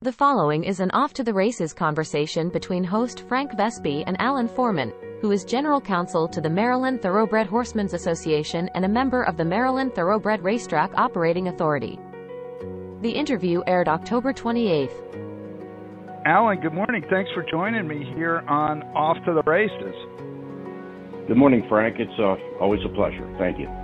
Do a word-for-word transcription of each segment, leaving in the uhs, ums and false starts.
The following is an Off to the Races conversation between host Frank Vespi and Alan Foreman, who is General Counsel to the Maryland Thoroughbred Horsemen's Association and a member of the Maryland Thoroughbred Racetrack Operating Authority. The interview aired October twenty-eighth. Alan, good morning. Thanks for joining me here on Off to the Races. Good morning, Frank. It's uh, always a pleasure. Thank you.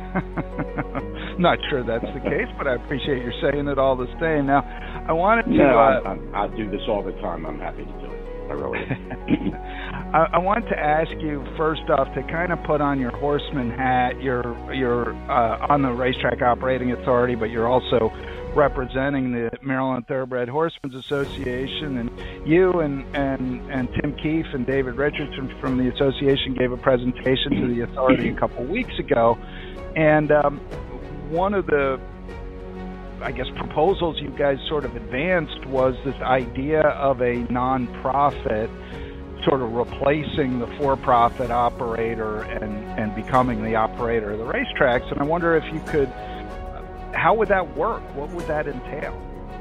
Not sure that's the case, but I appreciate you saying it all the same. Now, I wanted to... No, uh, I, I, I do this all the time. I'm happy to do it. I really am. I, I wanted to ask you, first off, to kind of put on your horseman hat. You're, you're uh, on the Racetrack Operating Authority, but you're also representing the Maryland Thoroughbred Horsemen's Association, and you and, and, and Tim Keefe and David Richardson from the association gave a presentation to the authority a couple weeks ago, and um, one of the, I guess, proposals you guys sort of advanced was this idea of a nonprofit sort of replacing the for-profit operator and, and becoming the operator of the racetracks, and I wonder if you could, how would that work? What would that entail?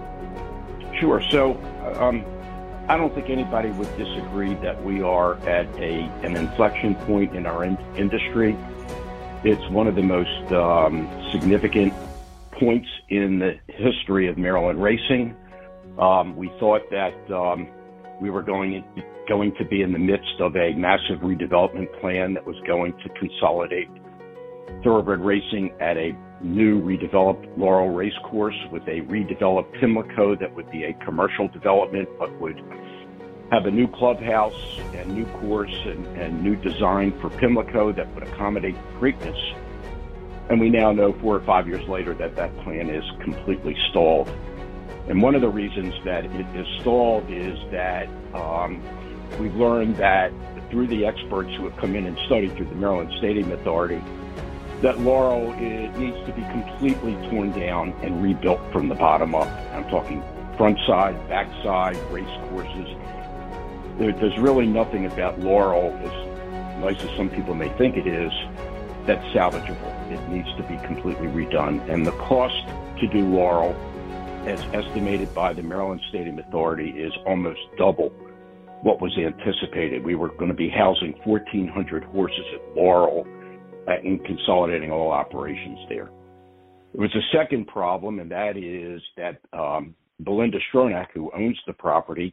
Sure. So um, I don't think anybody would disagree that we are at a an inflection point in our in- industry. It's one of the most um, significant points in the history of Maryland racing. Um, we thought that um, we were going, going to be in the midst of a massive redevelopment plan that was going to consolidate thoroughbred racing at a new redeveloped Laurel Race Course with a redeveloped Pimlico that would be a commercial development but would have a new clubhouse and new course and, and new design for Pimlico that would accommodate Preakness. And we now know four or five years later that that plan is completely stalled. And one of the reasons that it is stalled is that um, we've learned that through the experts who have come in and studied through the Maryland Stadium Authority, that Laurel it needs to be completely torn down and rebuilt from the bottom up. I'm talking front side, back side, race courses. There, there's really nothing about Laurel, as nice as some people may think it is, that's salvageable. It needs to be completely redone. And the cost to do Laurel, as estimated by the Maryland Stadium Authority, is almost double what was anticipated. We were going to be housing fourteen hundred horses at Laurel and consolidating all operations there. There was a second problem, and that is that um, Belinda Stronach, who owns the property,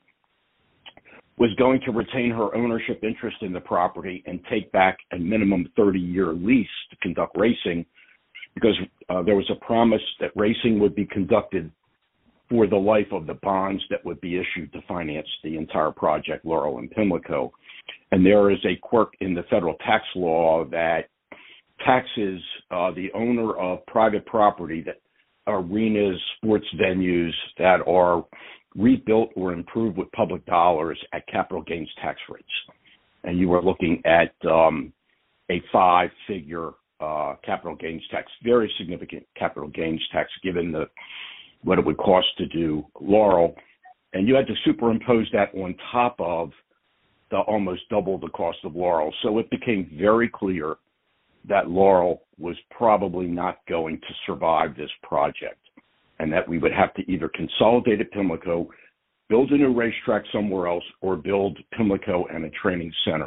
was going to retain her ownership interest in the property and take back a minimum thirty-year lease to conduct racing, because uh, there was a promise that racing would be conducted for the life of the bonds that would be issued to finance the entire project, Laurel and Pimlico. And there is a quirk in the federal tax law that taxes uh, the owner of private property, that arenas, sports venues that are rebuilt or improved with public dollars at capital gains tax rates. And you are looking at um, a five-figure uh, capital gains tax, very significant capital gains tax, given the what it would cost to do Laurel. And you had to superimpose that on top of the almost double the cost of Laurel. So it became very clear that Laurel was probably not going to survive this project, and that we would have to either consolidate at Pimlico, build a new racetrack somewhere else, or build Pimlico and a training center.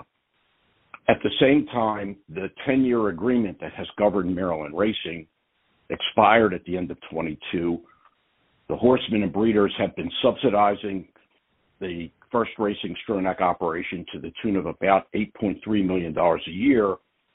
At the same time, the ten-year agreement that has governed Maryland racing expired at the end of twenty-two. The horsemen and breeders have been subsidizing the First Racing Stronach operation to the tune of about eight point three million dollars a year.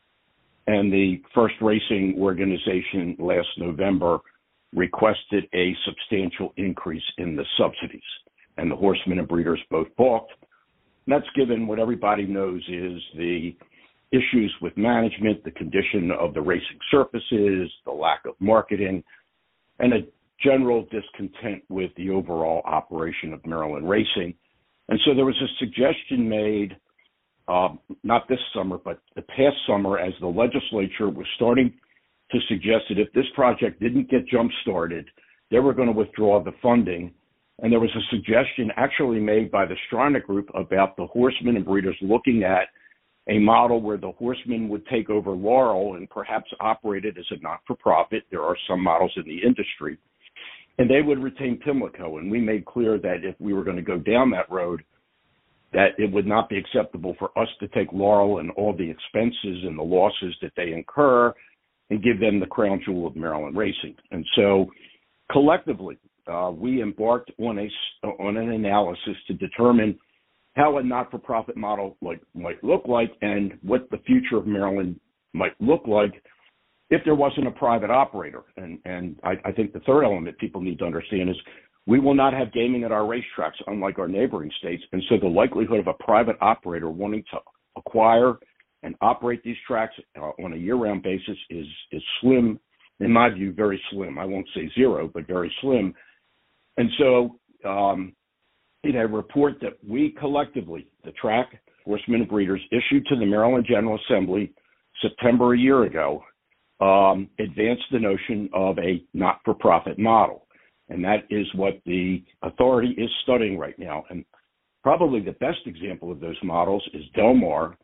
And the First Racing organization last November requested a substantial increase in the subsidies. And the horsemen and breeders both balked. And that's given what everybody knows is the issues with management, the condition of the racing surfaces, the lack of marketing, and a general discontent with the overall operation of Maryland racing. And so there was a suggestion made Uh, not this summer, but the past summer, as the legislature was starting to suggest that if this project didn't get jump-started, they were going to withdraw the funding. And there was a suggestion actually made by the Stronach Group about the horsemen and breeders looking at a model where the horsemen would take over Laurel and perhaps operate it as a not-for-profit. There are some models in the industry. and they would retain Pimlico. And we made clear that if we were going to go down that road, that it would not be acceptable for us to take Laurel and all the expenses and the losses that they incur and give them the crown jewel of Maryland racing. And so collectively, uh, we embarked on a on an analysis to determine how a not-for-profit model like, might look like and what the future of Maryland might look like if there wasn't a private operator. And, and I, I think the third element people need to understand is we will not have gaming at our racetracks, unlike our neighboring states. And so the likelihood of a private operator wanting to acquire and operate these tracks uh, on a year-round basis is, is slim, in my view, very slim. I won't say zero, but very slim. And so um, in a report that we collectively, the track, horsemen and breeders, issued to the Maryland General Assembly September a year ago, um, advanced the notion of a not-for-profit model. And that is what the authority is studying right now. And probably the best example of those models is Del Mar.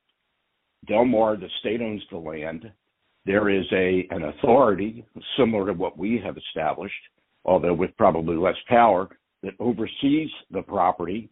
Del Mar, the state owns the land. There is a an authority similar to what we have established, although with probably less power, that oversees the property.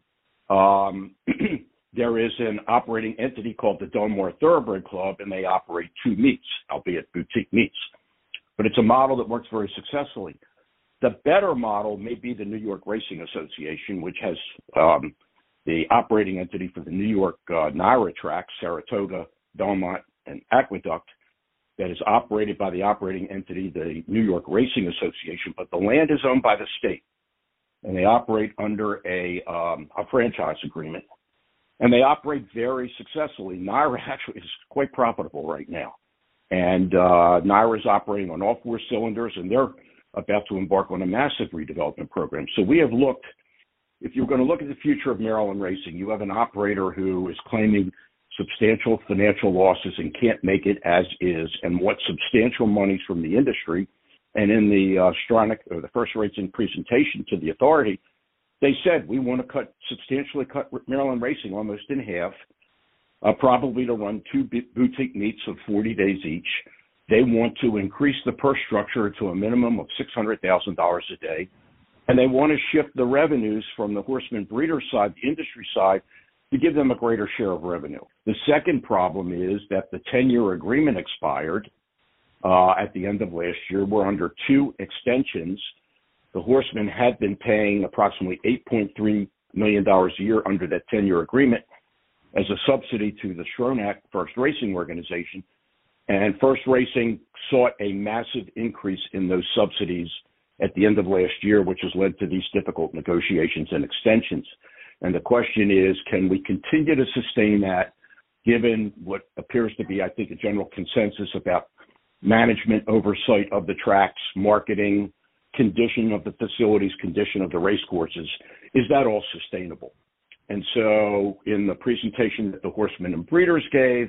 Um, there is an operating entity called the Del Mar Thoroughbred Club, and they operate two meets, albeit boutique meets. But it's a model that works very successfully. The better model may be the New York Racing Association, which has um, the operating entity for the New York uh, NYRA tracks, Saratoga, Belmont, and Aqueduct, that is operated by the operating entity, the New York Racing Association, but the land is owned by the state, and they operate under a, um, a franchise agreement, and they operate very successfully. NYRA actually is quite profitable right now, and uh, NYRA is operating on all four cylinders, and they're about to embark on a massive redevelopment program. So we have looked, if you're going to look at the future of Maryland racing, you have an operator who is claiming substantial financial losses and can't make it as is, and wants substantial monies from the industry. And in the uh, Stronach, or the First Racing presentation to the authority, they said, we want to cut substantially cut Maryland racing almost in half, uh, probably to run two boutique meets of forty days each. They want to increase the purse structure to a minimum of six hundred thousand dollars a day, and they want to shift the revenues from the horseman breeder side, the industry side, to give them a greater share of revenue. The second problem is that the ten-year agreement expired uh, at the end of last year. We're under two extensions. The horsemen had been paying approximately eight point three million dollars a year under that ten-year agreement as a subsidy to the Stronach First Racing Organization. And First Racing sought a massive increase in those subsidies at the end of last year, which has led to these difficult negotiations and extensions. And the question is, can we continue to sustain that given what appears to be, I think, a general consensus about management oversight of the tracks, marketing, condition of the facilities, condition of the race courses? Is that all sustainable? And so in the presentation that the horsemen and breeders gave,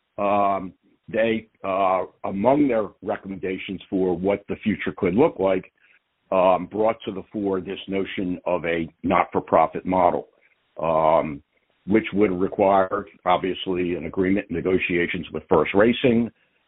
um, they, uh, among their recommendations for what the future could look like, um, brought to the fore this notion of a not-for-profit model, um, which would require, obviously, an agreement, negotiations with First Racing.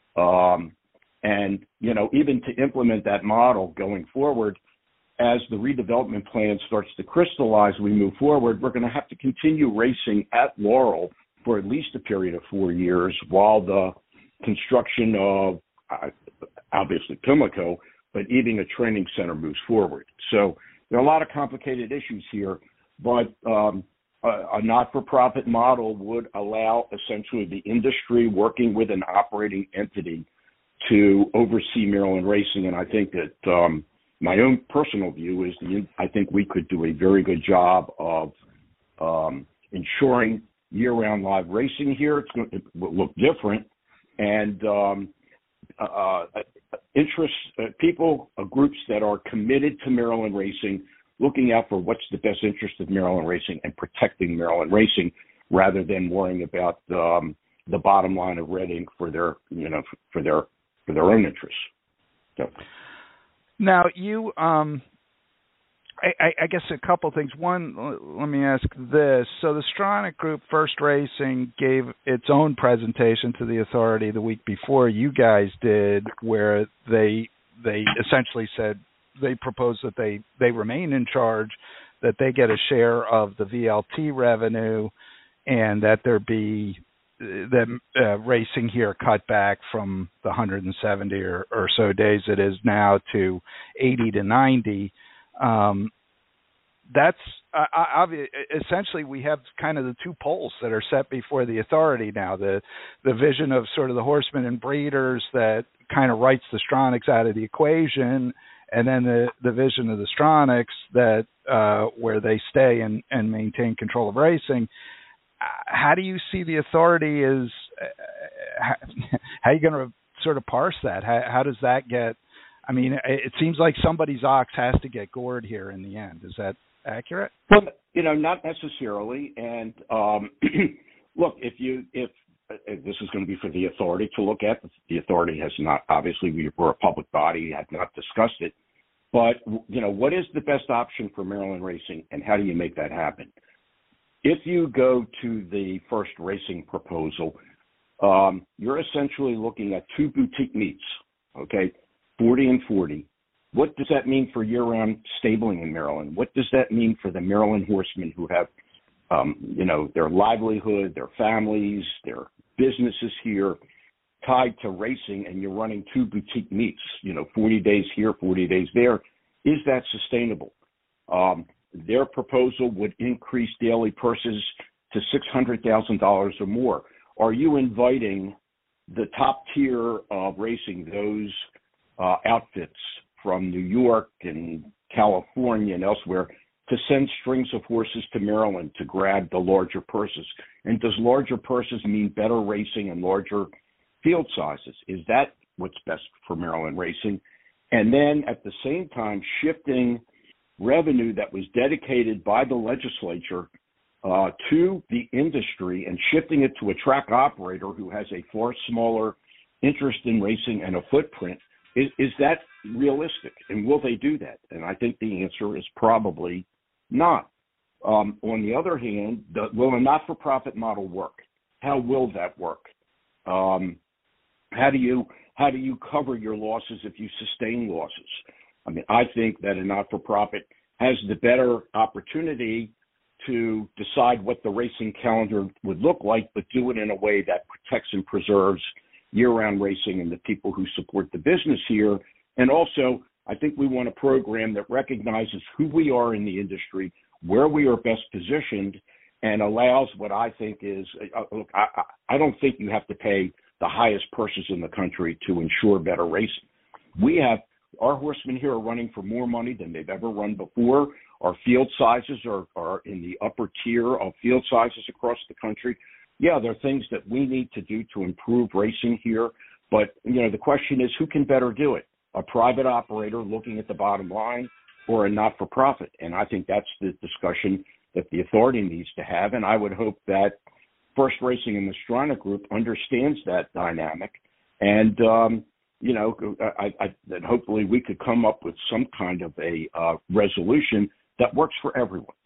Um, and, you know, even to implement that model going forward, as the redevelopment plan starts to crystallize, we move forward, we're going to have to continue racing at Laurel for at least a period of four years while the construction of, uh, obviously, Pimlico, but even a training center moves forward. So there are a lot of complicated issues here, but um, a, a not-for-profit model would allow essentially the industry working with an operating entity to oversee Maryland racing. And I think that um, my own personal view is the, I think we could do a very good job of um, ensuring year-round live racing here. It's going to, it will look different. And um, uh, interests, uh, people, uh, groups that are committed to Maryland racing, looking out for what's the best interest of Maryland racing and protecting Maryland racing, rather than worrying about um, the bottom line of Red Ink for their, you know, for their for their own interests. So. Now you. Um... I, I guess a couple things. One, let me ask this. So the Stronach Group, First Racing, gave its own presentation to the authority the week before you guys did, where they they essentially said, they propose that they, they remain in charge, that they get a share of the V L T revenue, and that there be that uh, racing here cut back from the one hundred seventy or, or so days it is now to eighty to ninety. Um, that's uh, obvious. Essentially, we have kind of the two poles that are set before the authority now. The the vision of sort of the horsemen and breeders that kind of writes the Stronachs out of the equation, and then the, the vision of the Stronachs that uh, where they stay and, and maintain control of racing. How do you see the authority is, uh, how are you going to sort of parse that? How, how does that get, I mean, it seems like somebody's ox has to get gored here in the end. Is that accurate? Well, you know, not necessarily. And um, look, if you, if, if this is going to be for the authority to look at, the authority has not, obviously we're a public body, have not discussed it, but, you know, what is the best option for Maryland racing and how do you make that happen? If you go to the first racing proposal, um, you're essentially looking at two boutique meets, okay, forty and forty. What does that mean for year-round stabling in Maryland? What does that mean for the Maryland horsemen who have, um, you know, their livelihood, their families, their businesses here tied to racing, and you're running two boutique meets, you know, forty days here, forty days there? Is that sustainable? Um, Their proposal would increase daily purses to six hundred thousand dollars or more. Are you inviting the top tier of racing, those uh, outfits from New York and California and elsewhere, to send strings of horses to Maryland to grab the larger purses? And does larger purses mean better racing and larger field sizes? Is that what's best for Maryland racing? And then at the same time, shifting revenue that was dedicated by the legislature uh, to the industry and shifting it to a track operator who has a far smaller interest in racing and a footprint, is, is that realistic? And will they do that? And I think the answer is probably not. Um, on the other hand, the, will a not-for-profit model work? How will that work? Um, how do you how do you cover your losses if you sustain losses? I mean, I think that a not-for-profit has the better opportunity to decide what the racing calendar would look like, but do it in a way that protects and preserves year-round racing and the people who support the business here. And also, I think we want a program that recognizes who we are in the industry, where we are best positioned, and allows what I think is, uh, look, I, I don't think you have to pay the highest purses in the country to ensure better racing. We have Our horsemen here are running for more money than they've ever run before. Our field sizes are, are in the upper tier of field sizes across the country. Yeah, there are things that we need to do to improve racing here. But, you know, the question is, who can better do it? A private operator looking at the bottom line, or a not-for-profit? And I think that's the discussion that the authority needs to have. And I would hope that First Racing and the Stronach Group understands that dynamic. And, um, you know, I, I, that hopefully we could come up with some kind of a uh, resolution that works for everyone.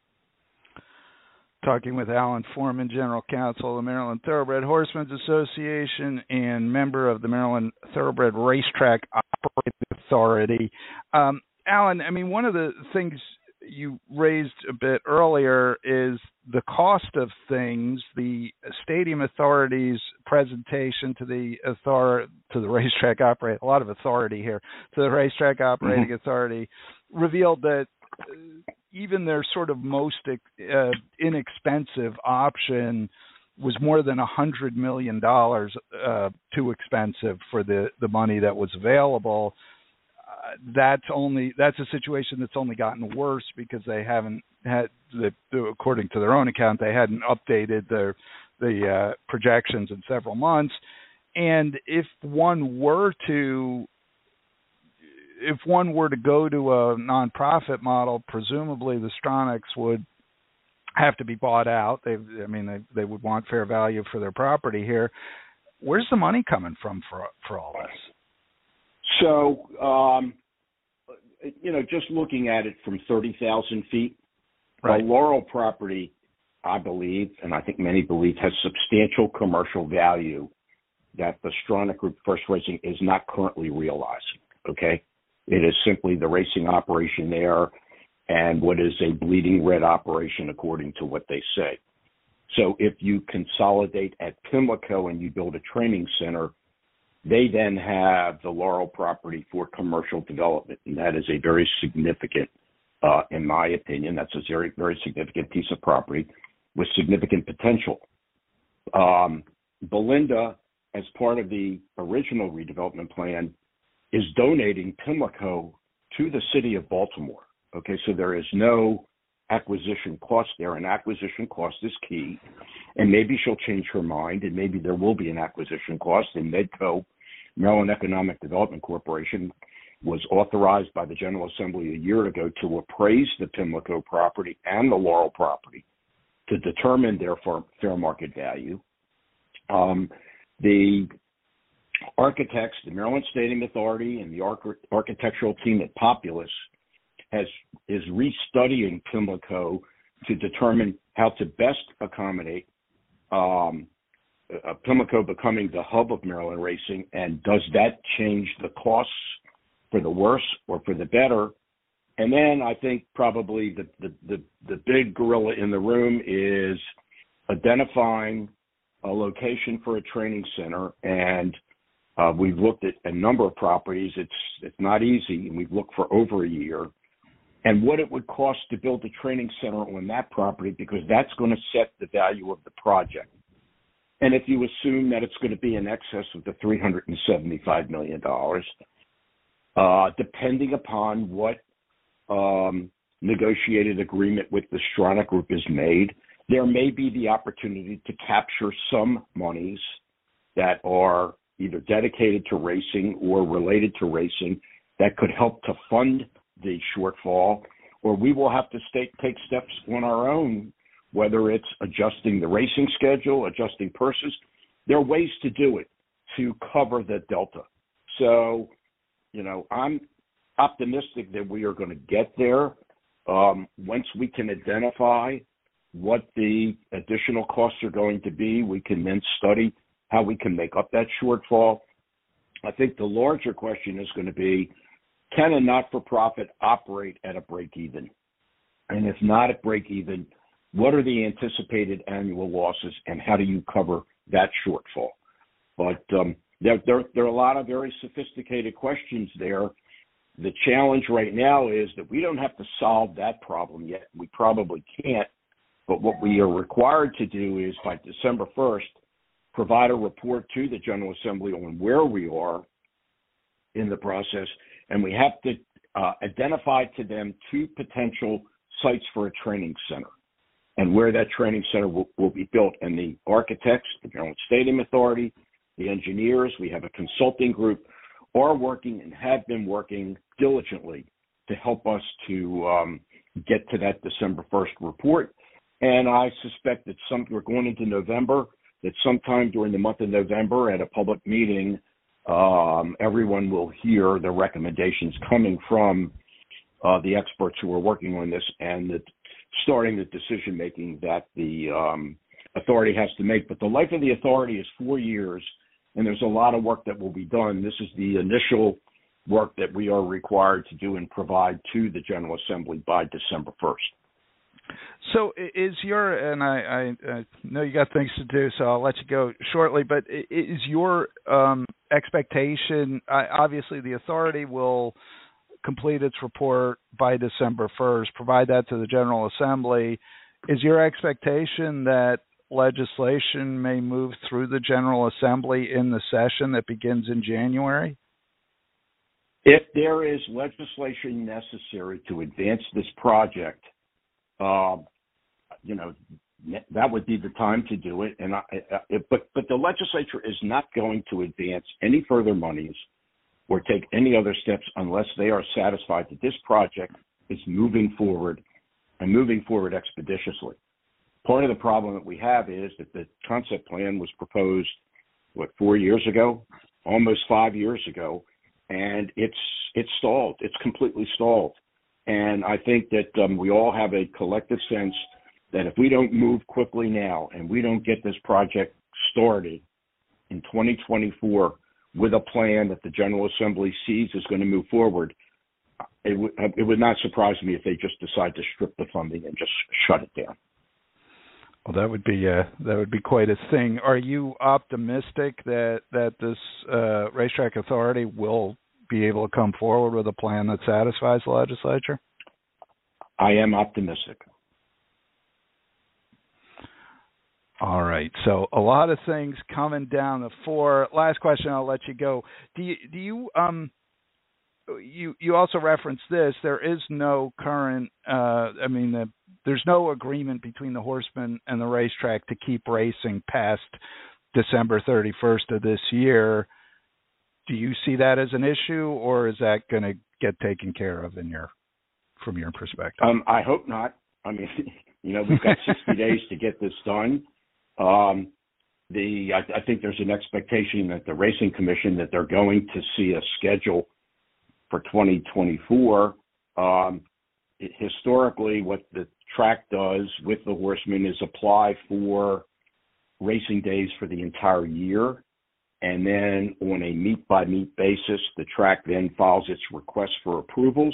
Talking with Alan Foreman, General Counsel of the Maryland Thoroughbred Horsemen's Association and member of the Maryland Thoroughbred Racetrack Operating Authority. Um, Alan, I mean, one of the things you raised a bit earlier is the cost of things. The Stadium Authority's presentation to the author to the racetrack operating, a lot of authority here, to the Racetrack Operating mm-hmm. Authority, revealed that even their sort of most uh, inexpensive option was more than one hundred million dollars uh, too expensive for the, the money that was available. Uh, that's only that's a situation that's only gotten worse because they haven't had, the, according to their own account, they hadn't updated their the uh, projections in several months. And if one were to if one were to go to a nonprofit model, presumably the Stronachs would have to be bought out. They, I mean, they they would want fair value for their property here. Where's the money coming from for for all this? So, um, you know, just looking at it from thirty thousand feet, right. The Laurel property, I believe, and I think many believe, has substantial commercial value that the Stronach Group First Racing is not currently realizing, okay? It is simply the racing operation there and what is a bleeding red operation according to what they say. So if you consolidate at Pimlico and you build a training center, they then have the Laurel property for commercial development, and that is a very significant, uh, in my opinion, that's a very, very significant piece of property with significant potential. Um, Belinda, as part of the original redevelopment plan, is donating Pimlico to the city of Baltimore. Okay, so there is no acquisition cost there, and acquisition cost is key. And maybe she'll change her mind, and maybe there will be an acquisition cost. And Medco, Maryland Economic Development Corporation, was authorized by the General Assembly a year ago to appraise the Pimlico property and the Laurel property to determine their fair market value. Um, the architects, the Maryland Stadium Authority, and the arch- architectural team at Populous has is restudying Pimlico to determine how to best accommodate um, uh, Pimlico becoming the hub of Maryland racing, and does that change the costs for the worse or for the better? And then I think probably the the, the, the big gorilla in the room is identifying a location for a training center, and uh, we've looked at a number of properties. It's it's not easy, and we've looked for over a year. And what it would cost to build a training center on that property, because that's going to set the value of the project. And if you assume that it's going to be in excess of the three hundred seventy-five million dollars, uh, depending upon what um, negotiated agreement with the Stronach Group is made, there may be the opportunity to capture some monies that are either dedicated to racing or related to racing that could help to fund the shortfall, or we will have to stay, take steps on our own, whether it's adjusting the racing schedule, adjusting purses. There are ways to do it to cover the delta. So, you know, I'm optimistic that we are going to get there um, once we can identify what the additional costs are going to be. We can then study how we can make up that shortfall. I think the larger question is going to be, can a not-for-profit operate at a break-even? And if not at break-even, what are the anticipated annual losses, and how do you cover that shortfall? But um, there, there, there are a lot of very sophisticated questions there. The challenge right now is that we don't have to solve that problem yet. We probably can't. But what we are required to do is, by December first, provide a report to the General Assembly on where we are in the process, and we have to uh, identify to them two potential sites for a training center and where that training center will, will be built. And the architects, the Maryland Stadium Authority, the engineers, we have a consulting group, are working and have been working diligently to help us to um, get to that December first report. And I suspect that some, we're going into November, that sometime during the month of November at a public meeting, um, everyone will hear the recommendations coming from uh, the experts who are working on this, and that starting the decision-making that the um, authority has to make. But the life of the authority is four years, and there's a lot of work that will be done. This is the initial work that we are required to do and provide to the General Assembly by December first. So is your, and I, I, I know you got things to do, so I'll let you go shortly, but is your um, expectation, obviously the authority will complete its report by December first, provide that to the General Assembly. Is your expectation that legislation may move through the General Assembly in the session that begins in January? If there is legislation necessary to advance this project, Uh, you know, that would be the time to do it. And I, I, but but the legislature is not going to advance any further monies or take any other steps unless they are satisfied that this project is moving forward and moving forward expeditiously. Part of the problem that we have is that the concept plan was proposed, what, four years ago, almost five years ago, and it's it's stalled. It's completely stalled. And I think that um, we all have a collective sense that if we don't move quickly now and we don't get this project started in twenty twenty-four with a plan that the General Assembly sees is going to move forward, it, w- it would not surprise me if they just decide to strip the funding and just shut it down. Well, that would be uh, that would be quite a thing. Are you optimistic that that this uh, racetrack authority will be able to come forward with a plan that satisfies the legislature? I am optimistic. All right. So a lot of things coming down the floor. Last question, I'll let you go. Do you do you um you you also referenced this? There is no current. Uh, I mean, the, there's no agreement between the horsemen and the racetrack to keep racing past December thirty-first of this year. Do you see that as an issue, or is that going to get taken care of in your from your perspective? Um, I hope not. I mean, you know, we've got sixty days to get this done. Um, the I, I think there's an expectation that the Racing Commission that they're going to see a schedule for twenty twenty-four. Um, it, historically, what the track does with the horsemen is apply for racing days for the entire year, and then on a meet-by-meet basis, the track then files its request for approvals.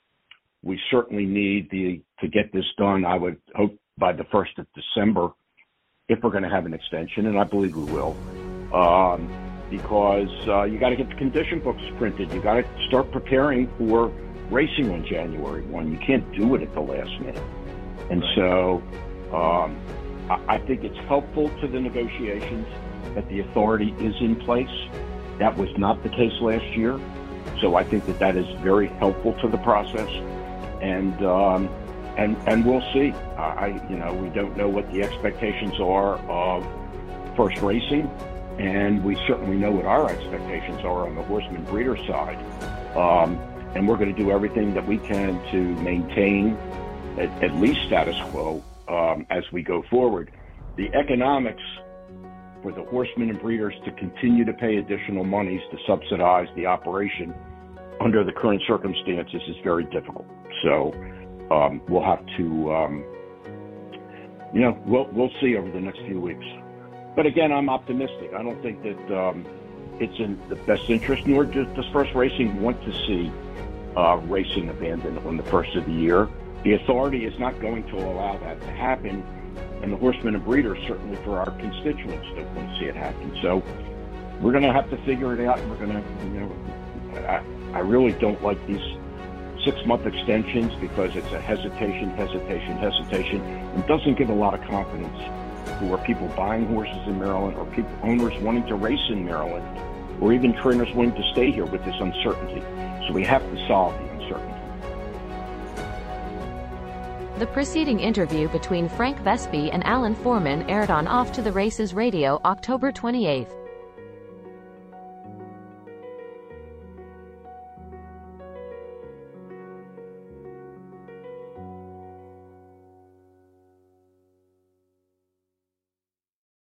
We certainly need the to get this done, I would hope, by the first of December, if we're going to have an extension, and I believe we will, um, because uh, you got to get the condition books printed. You got to start preparing for racing on January first. You can't do it at the last minute. And so um, I, I think it's helpful to the negotiations that the authority is in place. That was not the case last year. So I think that that is very helpful to the process. And um, and and we'll see. I you know we don't know what the expectations are of first racing, and we certainly know what our expectations are on the horseman breeder side. Um, and we're going to do everything that we can to maintain at, at least status quo um, as we go forward. The economics for the horsemen and breeders to continue to pay additional monies to subsidize the operation under the current circumstances is very difficult. So um, we'll have to, um, you know, we'll we'll see over the next few weeks. But again, I'm optimistic. I don't think that um, it's in the best interest, nor does does First Racing want to see uh, racing abandoned on the first of the year. The authority is not going to allow that to happen, and the horsemen and breeders, certainly for our constituents, don't want to see it happen. So we're going to have to figure it out, and we're going to, you know, I, I really don't like these six-month extensions because it's a hesitation, hesitation, hesitation, and doesn't give a lot of confidence for people buying horses in Maryland or people, owners wanting to race in Maryland, or even trainers wanting to stay here with this uncertainty. So we have to solve the uncertainty. The preceding interview between Frank Vespi and Alan Foreman aired on Off to the Races Radio October twenty-eighth.